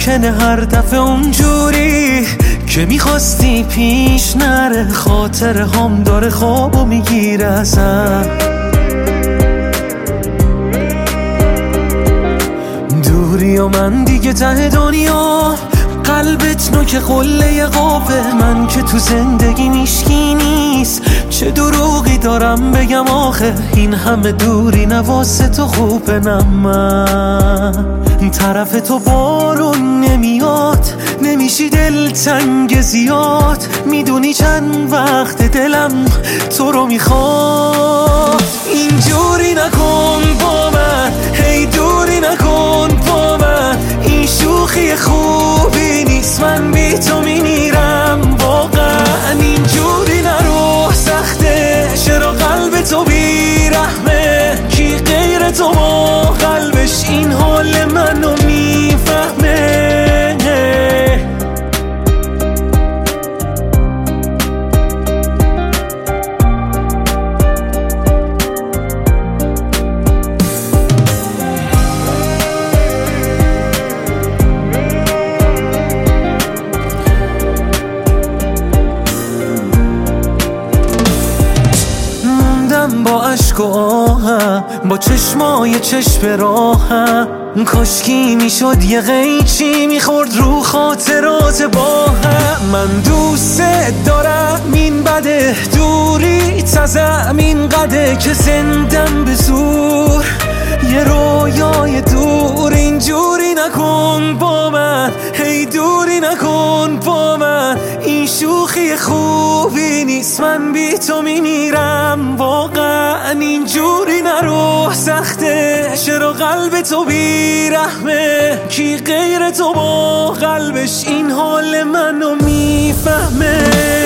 ممکنه هر دفعه اونجوری که میخواستی پیش نره، خاطر هم داره خوابو میگیره ازم. دوری و من دیگه ته دنیا، قلبت نوک قله قابه، من که تو زندگی میشکی نیست، چه دروغی دارم بگم آخه، این همه دوری نواسه تو خوبه. نه من طرف تو بارون نمیاد، نمیشی دلتنگ زیاد، میدونی چند وقت دلم تو رو میخواد. اینجوری نکن با من، هی دوری نکن با من، این شوخی خوبی نیست، من بی تو میمیرم واقعا. اینجوری نرو، سخته چرا قلب تو بی رحمه، کی غیر تو با قلبش این حال منو میفهمه. با عشق و آهم، با چشمای چشم راهم، کاشکی میشد یه قیچی میخورد رو خاطرات با هم. من دوست دارم، این بده دوری تزم این قده که زندم به زور یه رویای دور. اینجوری نکن با من، هی دوری نکن با من، این شوخی خوبی نیست، من بی تو میمیرم واقعا. اینجوری نرو، سخته چرا قلب تو بی رحمه، کی غیر تو با قلبش این حال منو میفهمه.